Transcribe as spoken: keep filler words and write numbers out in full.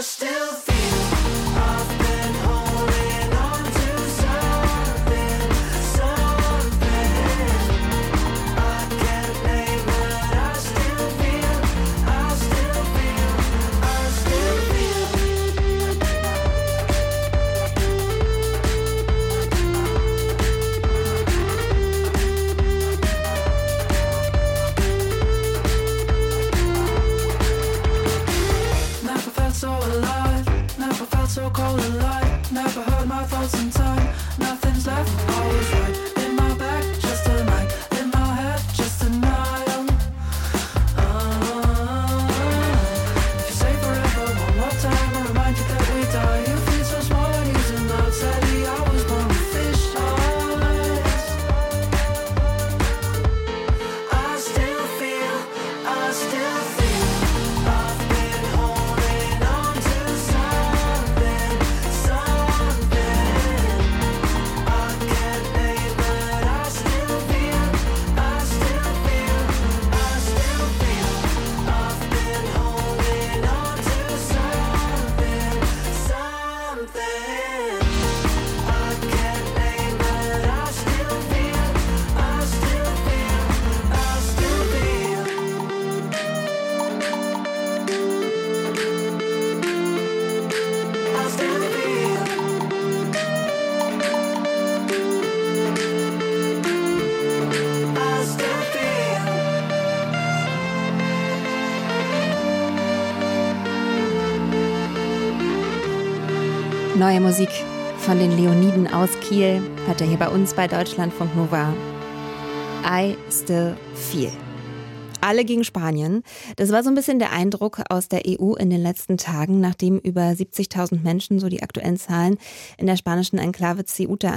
Neue Musik von den Leoniden aus Kiel hört ihr hier bei uns bei Deutschlandfunk Nova. I Still Feel. Alle gegen Spanien. Das war so ein bisschen der Eindruck aus der E U in den letzten Tagen, nachdem über siebzigtausend Menschen, so die aktuellen Zahlen, in der spanischen Enklave Ceuta